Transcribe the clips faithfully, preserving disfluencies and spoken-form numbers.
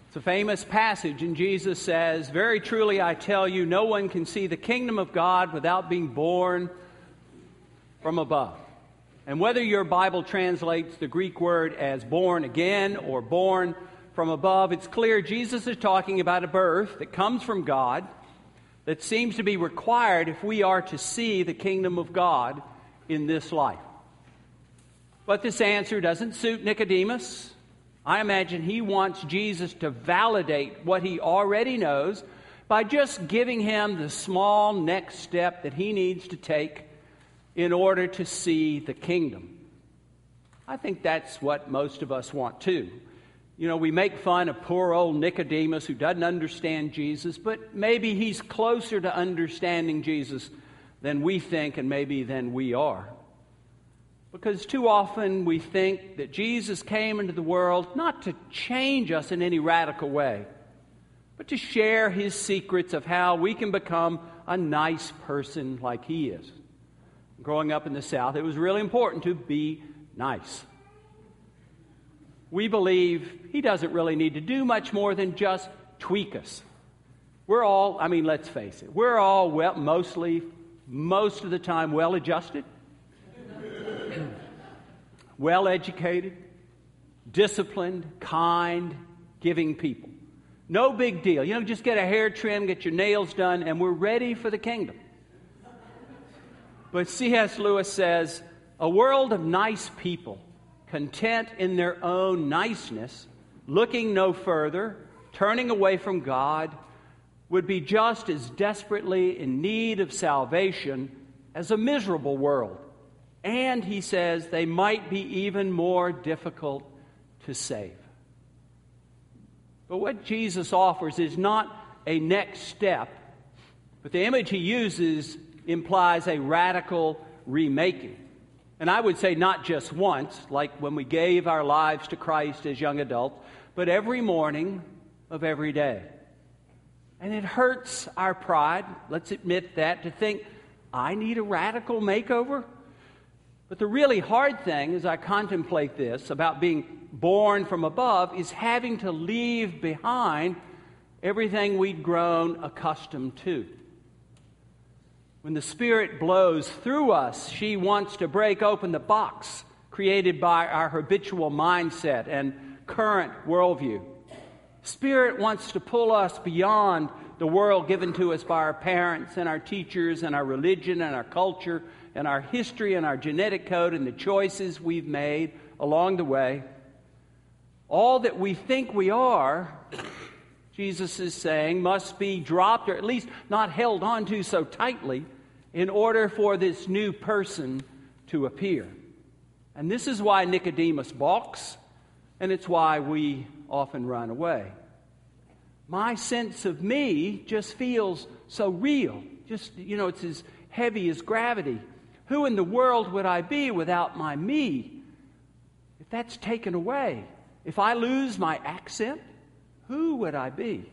It's a famous passage, and Jesus says, "Very truly I tell you, no one can see the kingdom of God without being born from above." And whether your Bible translates the Greek word as born again or born from above, it's clear Jesus is talking about a birth that comes from God that seems to be required if we are to see the kingdom of God in this life. But this answer doesn't suit Nicodemus. I imagine he wants Jesus to validate what he already knows by just giving him the small next step that he needs to take in order to see the kingdom. I think that's what most of us want too. You know, we make fun of poor old Nicodemus who doesn't understand Jesus, but maybe he's closer to understanding Jesus than we think and maybe than we are. Because too often we think that Jesus came into the world not to change us in any radical way, but to share his secrets of how we can become a nice person like he is. Growing up in the South, it was really important to be nice. We believe he doesn't really need to do much more than just tweak us. We're all, I mean, let's face it, we're all well, mostly, most of the time, well-adjusted, well-educated, disciplined, kind, giving people. No big deal. You know, just get a hair trim, get your nails done, and we're ready for the kingdom. But C S Lewis says, a world of nice people, content in their own niceness, looking no further, turning away from God, would be just as desperately in need of salvation as a miserable world. And, he says, they might be even more difficult to save. But what Jesus offers is not a next step, but the image he uses implies a radical remaking. And I would say not just once, like when we gave our lives to Christ as young adults, but every morning of every day. And it hurts our pride, let's admit that, to think, I need a radical makeover? But the really hard thing, as I contemplate this, about being born from above, is having to leave behind everything we'd grown accustomed to. When the Spirit blows through us, she wants to break open the box created by our habitual mindset and current worldview. Spirit wants to pull us beyond the world given to us by our parents and our teachers and our religion and our culture and our history and our genetic code and the choices we've made along the way. All that we think we are, Jesus is saying, must be dropped or at least not held onto so tightly in order for this new person to appear. And this is why Nicodemus balks, and it's why we often run away. My sense of me just feels so real. Just, you know, it's as heavy as gravity. Who in the world would I be without my me? If that's taken away, if I lose my accent, who would I be?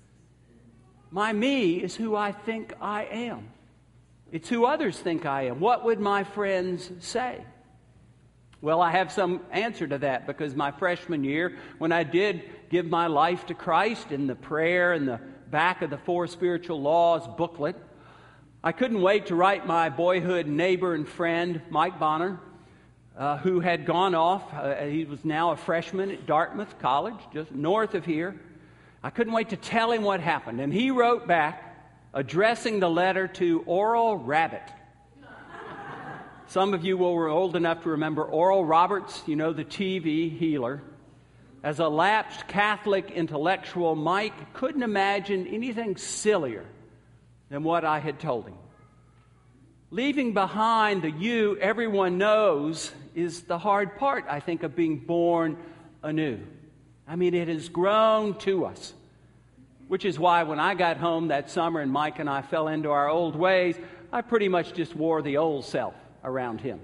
My me is who I think I am. It's who others think I am. What would my friends say? Well, I have some answer to that, because my freshman year, when I did give my life to Christ in the prayer in the back of the Four Spiritual Laws booklet, I couldn't wait to write my boyhood neighbor and friend, Mike Bonner, uh, who had gone off. Uh, he was now a freshman at Dartmouth College, just north of here. I couldn't wait to tell him what happened. And he wrote back, addressing the letter to Oral Rabbit. Some of you will be old enough to remember Oral Roberts, you know, the T V healer. As a lapsed Catholic intellectual, Mike couldn't imagine anything sillier than what I had told him. Leaving behind the you everyone knows is the hard part, I think, of being born anew. I mean, it has grown to us, which is why when I got home that summer and Mike and I fell into our old ways, I pretty much just wore the old self around him.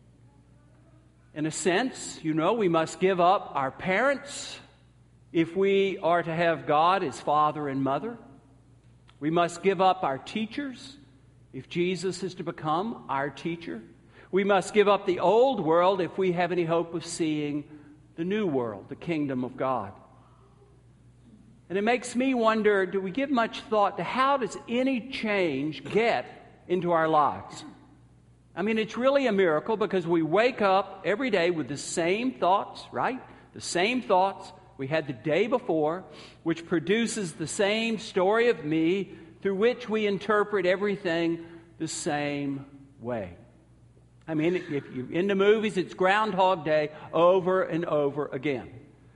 In a sense, you know, we must give up our parents if we are to have God as Father and Mother. We must give up our teachers if Jesus is to become our teacher. We must give up the old world if we have any hope of seeing the new world, the kingdom of God. And it makes me wonder, do we give much thought to how does any change get into our lives? I mean, it's really a miracle because we wake up every day with the same thoughts, right? The same thoughts we had the day before, which produces the same story of me through which we interpret everything the same way. I mean, if you're into movies, it's Groundhog Day over and over again.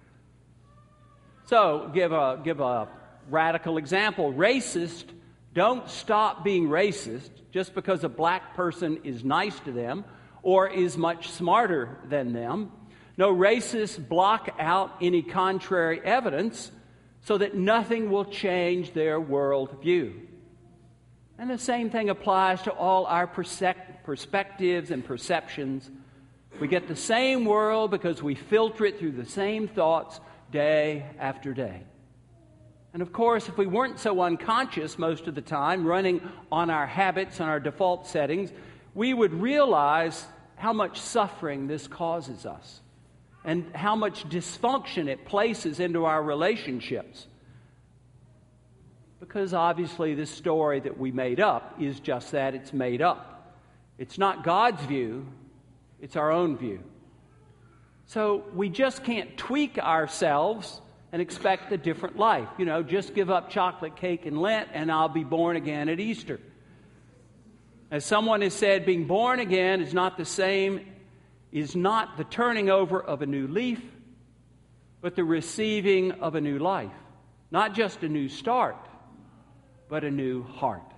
So, give a, give a radical example. Racists don't stop being racist just because a black person is nice to them or is much smarter than them. No, racists block out any contrary evidence so that nothing will change their worldview. And the same thing applies to all our persec- perspectives and perceptions. We get the same world because we filter it through the same thoughts day after day. And of course, if we weren't so unconscious most of the time, running on our habits and our default settings, we would realize how much suffering this causes us and how much dysfunction it places into our relationships. Because obviously this story that we made up is just that, it's made up. It's not God's view, it's our own view. So we just can't tweak ourselves and expect a different life. You know, just give up chocolate cake in Lent and I'll be born again at Easter. As someone has said, being born again is not the same, is not the turning over of a new leaf, but the receiving of a new life. Not just a new start, but a new heart.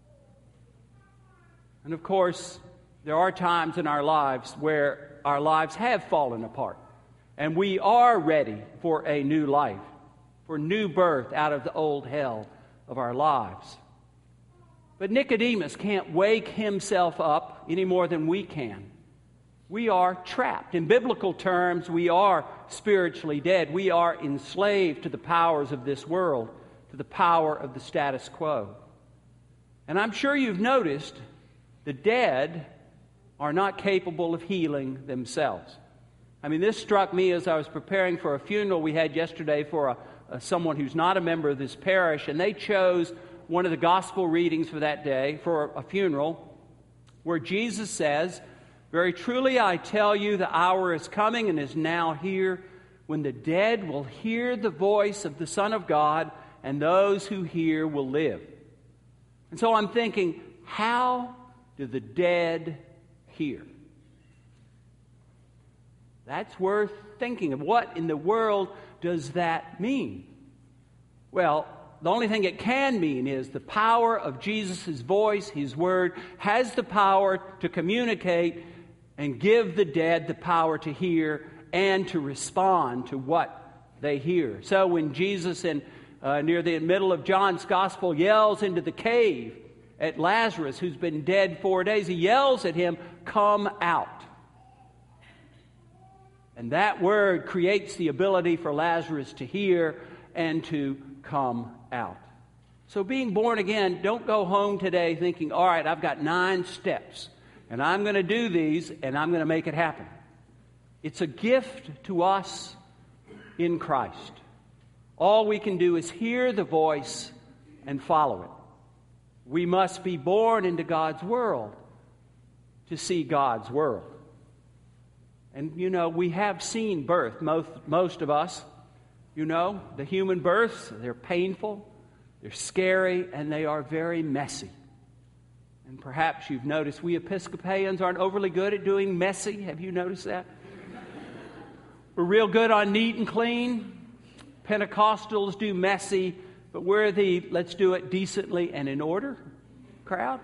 And of course, there are times in our lives where our lives have fallen apart. And we are ready for a new life, for new birth out of the old hell of our lives. But Nicodemus can't wake himself up any more than we can. We are trapped. In biblical terms, we are spiritually dead. We are enslaved to the powers of this world, to the power of the status quo. And I'm sure you've noticed the dead are not capable of healing themselves. I mean, this struck me as I was preparing for a funeral we had yesterday for a, a, someone who's not a member of this parish, and they chose one of the gospel readings for that day for a funeral where Jesus says, "Very truly I tell you, the hour is coming and is now here when the dead will hear the voice of the Son of God, and those who hear will live." And so I'm thinking, how do the dead hear? That's worth thinking of. What in the world does that mean? Well, the only thing it can mean is the power of Jesus' voice, His Word, has the power to communicate and give the dead the power to hear and to respond to what they hear. So when Jesus, in uh, near the middle of John's Gospel, yells into the cave at Lazarus, who's been dead four days, he yells at him, "Come out." And that word creates the ability for Lazarus to hear and to come out. So being born again, don't go home today thinking, all right, I've got nine steps, and I'm going to do these, and I'm going to make it happen. It's a gift to us in Christ. All we can do is hear the voice and follow it. We must be born into God's world to see God's world. And, you know, we have seen birth, most, most of us. You know, the human births, they're painful, they're scary, and they are very messy. And perhaps you've noticed we Episcopalians aren't overly good at doing messy. Have you noticed that? We're real good on neat and clean. Pentecostals do messy, but we're the let's do it decently and in order crowd.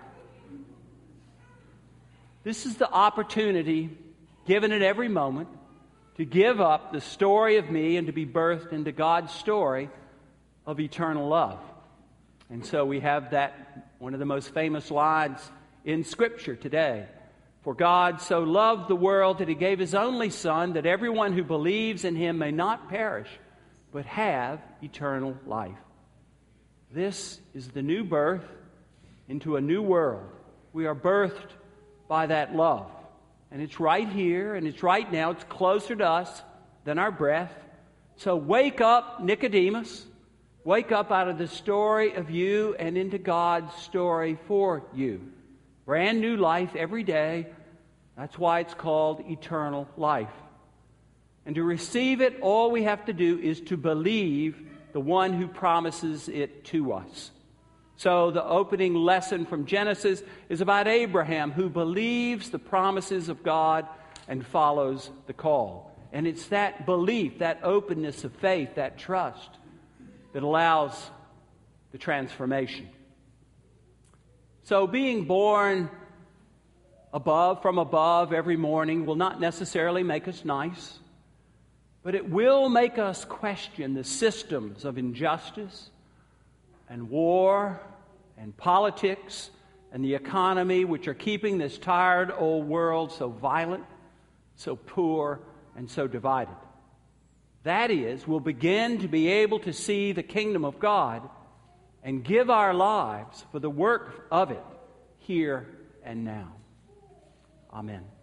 This is the opportunity given at every moment to give up the story of me and to be birthed into God's story of eternal love. And so we have that, one of the most famous lines in Scripture today. For God so loved the world that He gave His only Son, that everyone who believes in Him may not perish, but have eternal life. This is the new birth into a new world. We are birthed by that love. And it's right here, and it's right now. It's closer to us than our breath. So wake up, Nicodemus. Wake up out of the story of you and into God's story for you. Brand new life every day. That's why it's called eternal life. And to receive it, all we have to do is to believe the one who promises it to us. So the opening lesson from Genesis is about Abraham, who believes the promises of God and follows the call. And it's that belief, that openness of faith, that trust that allows the transformation. So being born above, from above every morning will not necessarily make us nice, but it will make us question the systems of injustice and war and politics and the economy which are keeping this tired old world so violent, so poor, and so divided. That is, we'll begin to be able to see the kingdom of God and give our lives for the work of it here and now. Amen.